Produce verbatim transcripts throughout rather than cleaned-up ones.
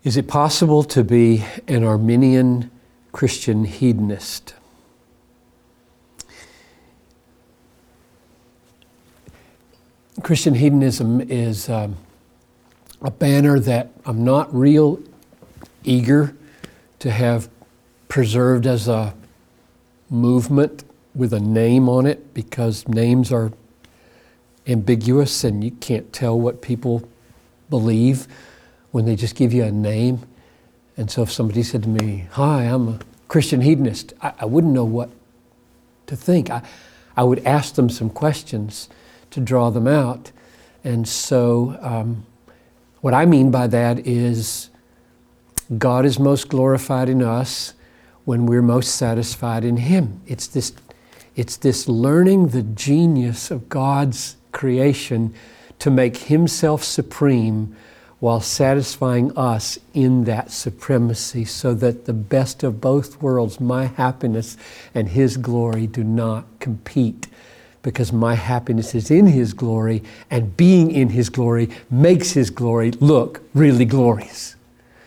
Is it possible to be an Arminian Christian hedonist? Christian hedonism is um, a banner that I'm not real eager to have preserved as a movement with a name on it, because names are ambiguous and you can't tell what people believe when they just give you a name. And so if somebody said to me, "Hi, I'm a Christian hedonist," I, I wouldn't know what to think. I, I would ask them some questions to draw them out. And so um, what I mean by that is God is most glorified in us when we're most satisfied in Him. It's this, it's this learning the genius of God's creation to make Himself supreme while satisfying us in that supremacy, so that the best of both worlds, my happiness and His glory, do not compete, because my happiness is in His glory, and being in His glory makes His glory look really glorious.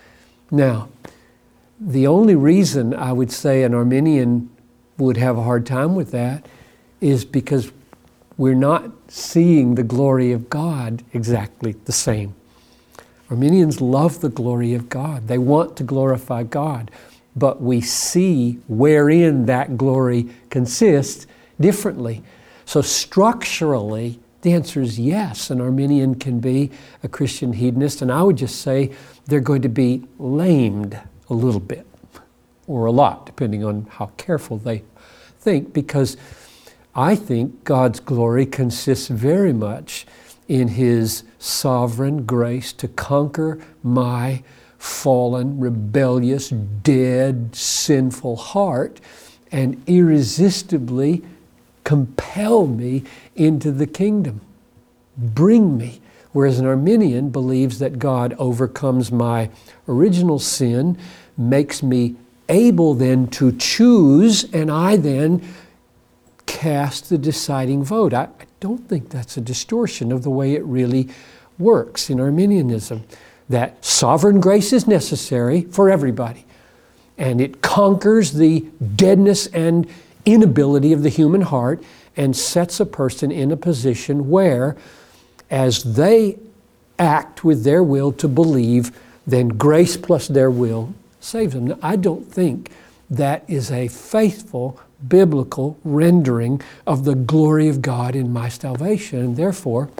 Now, the only reason I would say an Arminian would have a hard time with that is because we're not seeing the glory of God exactly the same. Arminians love the glory of God. They want to glorify God, but we see wherein that glory consists differently. So structurally, the answer is yes, an Arminian can be a Christian hedonist, and I would just say they're going to be lamed a little bit, or a lot, depending on how careful they think, because I think God's glory consists very much in His sovereign grace to conquer my fallen, rebellious, dead, sinful heart and irresistibly compel me into the kingdom, bring me. Whereas an Arminian believes that God overcomes my original sin, makes me able then to choose, and I then cast the deciding vote. I, I don't think that's a distortion of the way it really works in Arminianism, that sovereign grace is necessary for everybody, and it conquers the deadness and inability of the human heart and sets a person in a position where, as they act with their will to believe, then grace plus their will saves them. Now, I don't think that is a faithful biblical rendering of the glory of God in my salvation, and therefore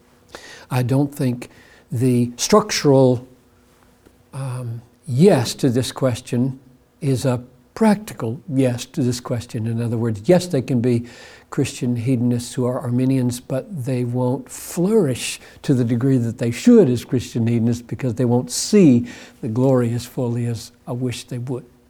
I don't think the structural um, yes to this question is a practical yes to this question. In other words, yes, they can be Christian hedonists who are Arminians, but they won't flourish to the degree that they should as Christian hedonists, because they won't see the glory as fully as I wish they would.